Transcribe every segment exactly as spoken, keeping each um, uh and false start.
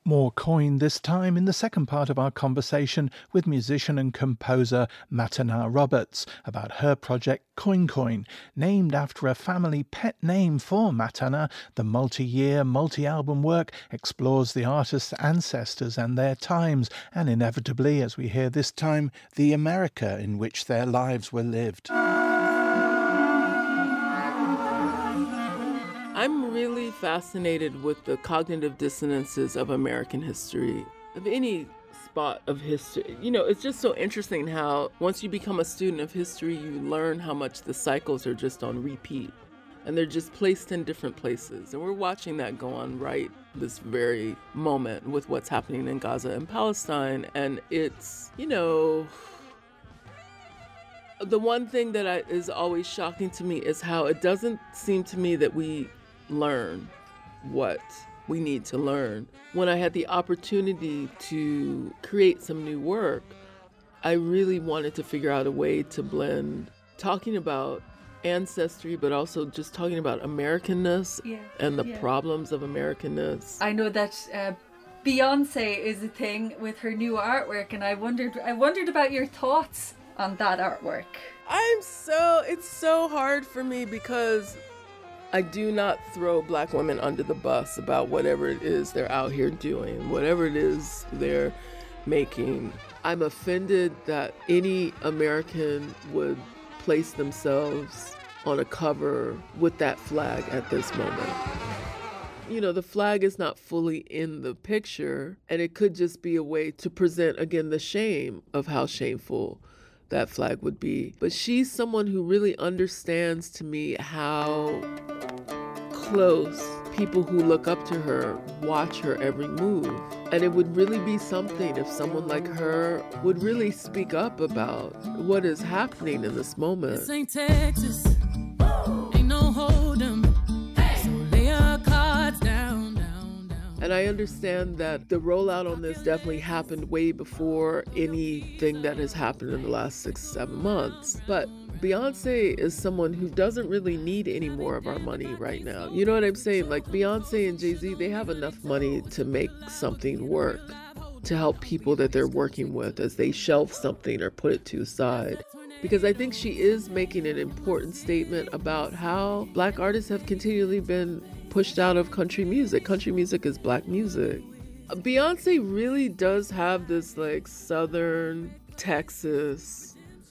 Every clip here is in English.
More coin this time in the second part of our conversation with musician and composer Matana Roberts about her project Coin Coin, named after a family pet name for Matana. The multi-year, multi-album work explores the artist's ancestors and their times, and inevitably, as we hear this time, the America in which their lives were lived. I'm really fascinated with the cognitive dissonances of American history, of any spot of history. You know, it's just so interesting how once you become a student of history, you learn how much the cycles are just on repeat. And they're just placed in different places. And we're watching that go on right this very moment with what's happening in Gaza and Palestine. And it's, you know, the one thing that I, is always shocking to me is how it doesn't seem to me that we learn what we need to learn. When I had the opportunity to create some new work, I really wanted to figure out a way to blend talking about ancestry, but also just talking about Americanness yeah, and the yeah. problems of Americanness. I know that uh, Beyonce is a thing with her new artwork, and I wondered, I wondered about your thoughts on that artwork. I'm so, it's so hard for me because I do not throw Black women under the bus about whatever it is they're out here doing, whatever it is they're making. I'm offended that any American would place themselves on a cover with that flag at this moment. You know, the flag is not fully in the picture, and it could just be a way to present, again, the shame of how shameful that flag would be. But she's someone who really understands, to me, how close people who look up to her watch her every move. And it would really be something if someone like her would really speak up about what is happening in this moment. This ain't Texas, ain't no hold'em, so lay your cards down, down, down. And I understand that the rollout on this definitely happened way before anything that has happened in the last six, seven months. But Beyonce is someone who doesn't really need any more of our money right now. You know what I'm saying? Like Beyonce and Jay-Z, they have enough money to make something work, to help people that they're working with as they shelf something or put it to the side. Because I think she is making an important statement about how Black artists have continually been pushed out of country music. Country music is Black music. Beyonce really does have this like Southern Texas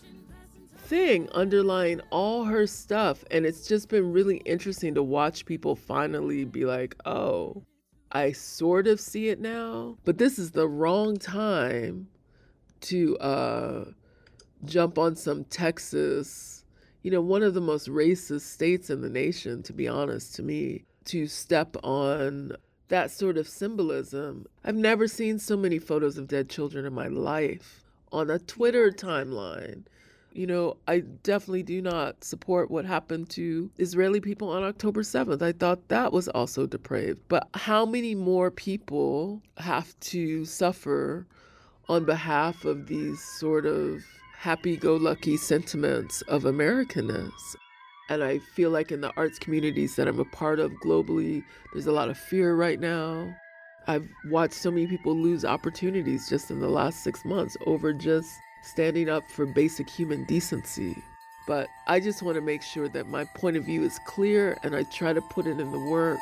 thing underlying all her stuff, and it's just been really interesting to watch people finally be like, oh, I sort of see it now, but this is the wrong time to uh jump on some Texas, you know, one of the most racist states in the nation, to be honest, to me, to step on that sort of symbolism. I've never seen so many photos of dead children in my life on a Twitter timeline. You know, I definitely do not support what happened to Israeli people on October seventh. I thought that was also depraved. But how many more people have to suffer on behalf of these sort of happy-go-lucky sentiments of Americanness? And I feel like in the arts communities that I'm a part of globally, there's a lot of fear right now. I've watched so many people lose opportunities just in the last six months over just standing up for basic human decency. But I just want to make sure that my point of view is clear, and I try to put it in the work.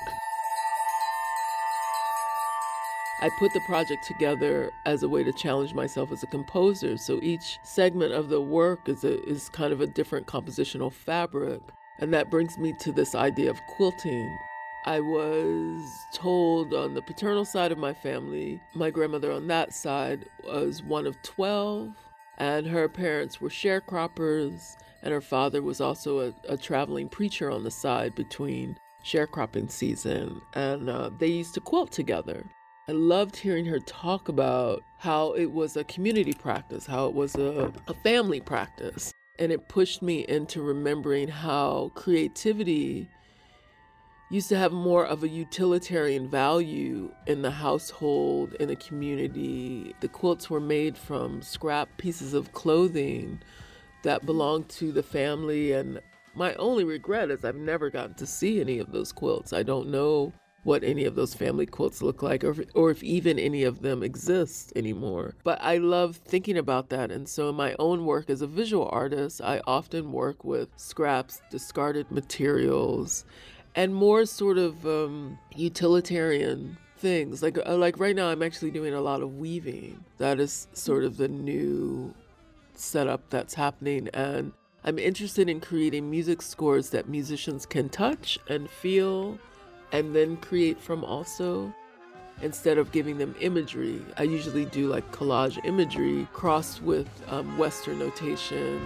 I put the project together as a way to challenge myself as a composer. So each segment of the work is a, is kind of a different compositional fabric. And that brings me to this idea of quilting. I was told on the paternal side of my family, my grandmother on that side was one of twelve, and her parents were sharecroppers, and her father was also a, a traveling preacher on the side between sharecropping season. And uh, they used to quilt together. I loved hearing her talk about how it was a community practice, how it was a, a family practice. And it pushed me into remembering how creativity used to have more of a utilitarian value in the household, in the community. The quilts were made from scrap pieces of clothing that belonged to the family. And my only regret is I've never gotten to see any of those quilts. I don't know what any of those family quilts look like, or, or if even any of them exist anymore. But I love thinking about that. And so in my own work as a visual artist, I often work with scraps, discarded materials, and more sort of um, utilitarian things. Like, uh, like right now, I'm actually doing a lot of weaving. That is sort of the new setup that's happening. And I'm interested in creating music scores that musicians can touch and feel and then create from also. Instead of giving them imagery, I usually do like collage imagery crossed with um, Western notation,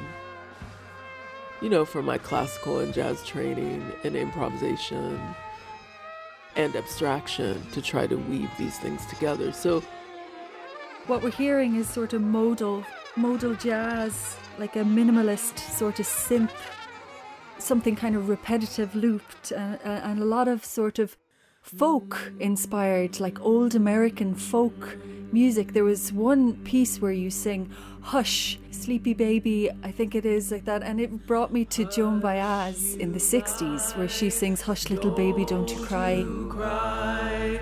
you know, from my classical and jazz training and improvisation and abstraction to try to weave these things together. So what we're hearing is sort of modal, modal jazz, like a minimalist sort of synth, something kind of repetitive looped, uh, uh, and a lot of sort of folk inspired, like old American folk music. There was one piece where you sing Hush, Sleepy Baby, I think it is, like that, and it brought me to Joan Baez in the sixties, where she sings Hush Little Baby, Don't You Cry. Cry,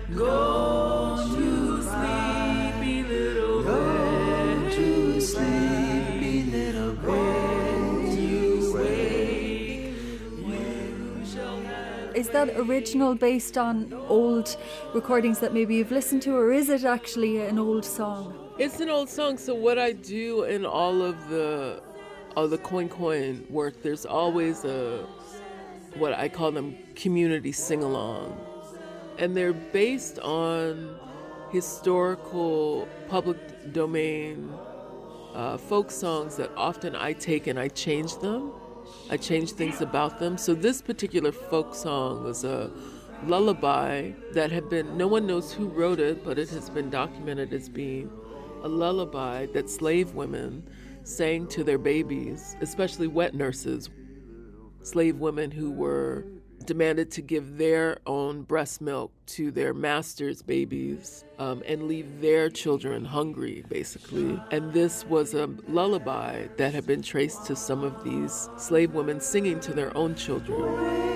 go to sleepy little bed, to sleepy little bed, you wake, you shall have. Is that original based on old recordings that maybe you've listened to, or is it actually an old song? it's an old song. So what I do in all of the all the coin coin work, there's always a what I call them community sing-along. And they're based on historical public domain uh, folk songs that often I take and I change them. I change things about them. So this particular folk song was a lullaby that had been, no one knows who wrote it, but it has been documented as being a lullaby that slave women sang to their babies, especially wet nurses, slave women who were demanded to give their own breast milk to their masters' babies um, and leave their children hungry, basically. And this was a lullaby that had been traced to some of these slave women singing to their own children.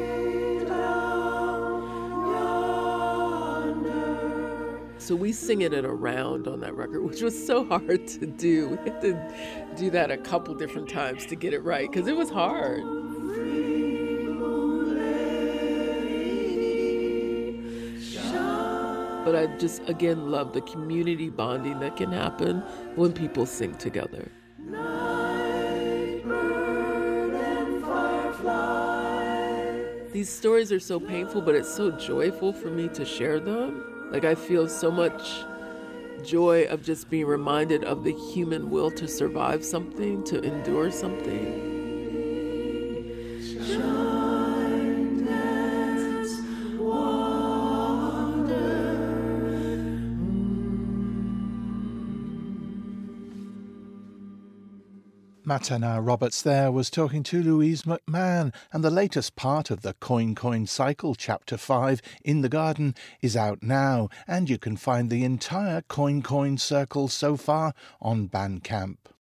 So we sing it at a round on that record, which was so hard to do. We had to do that a couple different times to get it right, because it was hard. But I just, again, love the community bonding that can happen when people sing together. These stories are so painful, but it's so joyful for me to share them. Like, I feel so much joy of just being reminded of the human will to survive something, to endure something. Matana Roberts there was talking to Louise McMahon, and the latest part of the Coin Coin Cycle, Chapter five, In the Garden, is out now, and you can find the entire Coin Coin Circle so far on Bandcamp.